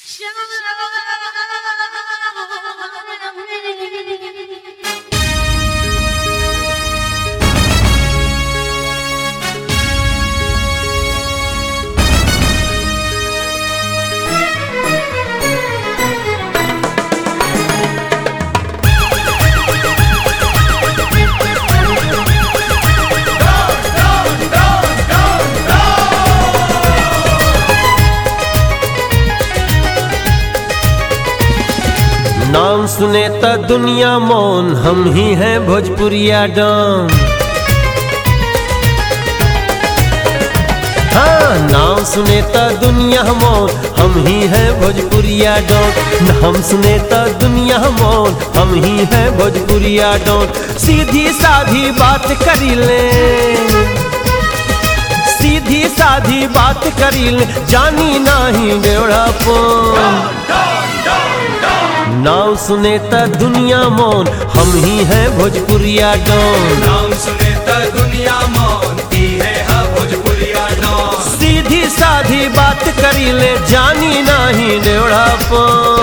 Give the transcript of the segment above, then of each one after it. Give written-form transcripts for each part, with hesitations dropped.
नाम सुने त दुनिया मौन, हम ही हैं भोजपुरिया डॉन। हाँ, नाम सुने त दुनिया मौन, हम ही हैं भोजपुरिया डॉन। नाम सुने त दुनिया मौन, हम ही हैं भोजपुरिया डॉन। सीधी साधी बात करी ले, सीधी साधी बात करी ले, जानी नाही बेवड़ापन। नाम सुने त दुनिया मौन, हम ही हैं भोजपुरिया डॉन। नाम सुने त दुनिया मौन, ही है भोजपुरिया डॉन। सीधी साधी बात करी ले, जानी नाही डेढ़ापन।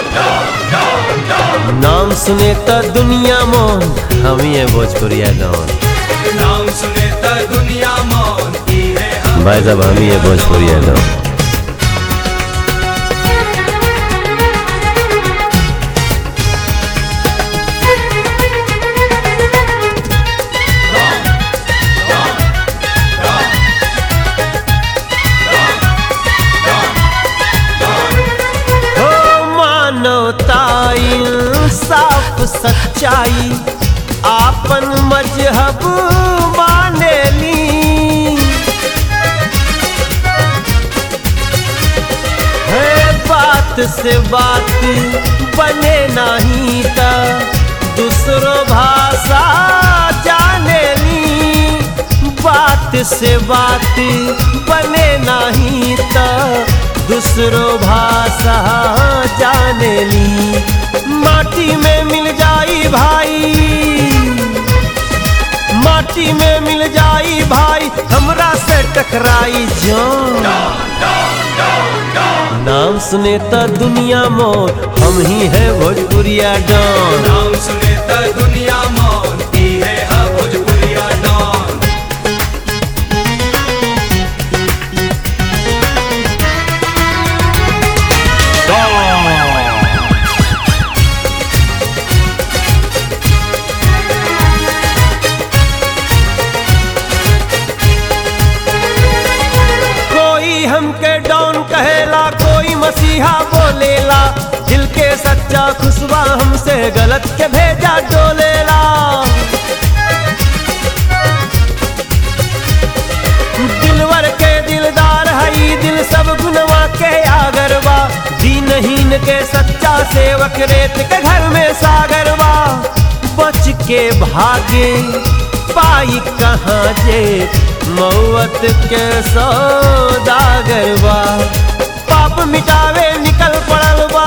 नाम सुने त दुनिया मौन, हम ही हैं भोजपुरिया डॉन। नाम सुने त दुनिया मौन, ही है भाई साहब, हम ही हैं भोजपुरिया डॉन। साफ सच्चाई आपन मजहब मानेली, है बात से बात बने नहीं ता दूसरो भाषा जानेली। बात से बात बने नहीं ता दूसरो भाषा जानेली। माटी में मिल जाई भाई, माटी में मिल जाई भाई, हमरा से टकराई जान। नाम सुने त दुनिया मौन, हम ही हैं भोजपुरिया डॉन। नाम सुने त दुनिया मौन, ही है भोजपुरिया डॉन। हमके डॉन कहेला, कोई मसीहा बोलेला। दिल के सच्चा खुशबा हमसे गलत के भेजा डोलेला। दिलवर के दिलदार हई, दिल सब गुनवा के आगरवा। दीनहीन के सच्चा सेवक, रेत के घर में सागरवा। बच के भागे पाई कहाँ जे, मौत के सौदागरवा। पाप मिटावे निकल पड़ल बा,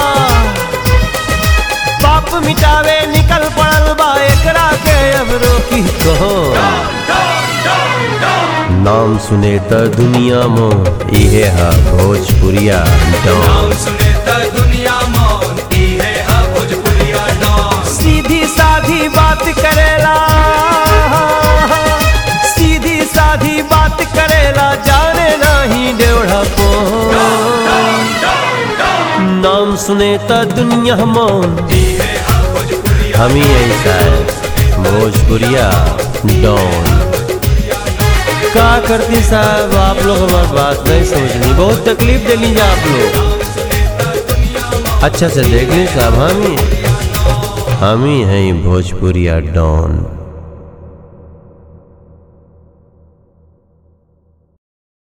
पाप मिटावे निकल पड़ल बा, एकरा के अब रोकी कहो। नाम सुने त दुनिया मौन, इहे हा भोजपुरिया डॉन। नाम सुने त दुनिया मौन, ही है भोजपुरिया डॉन। सीधी साधी बात करेला, सीधी साधी बात करेला, जाने नाही डेढ़ापन। नाम सुने त दुनिया मौन, हम ही ऐसा है भोजपुरिया डॉन। क्या करती साहब, आप लोग हमारी बात नहीं समझनी, बहुत तकलीफ दे लीजिए आप लोग। अच्छा से देख ली साहब, हम ही हैं भोजपुरिया डॉन।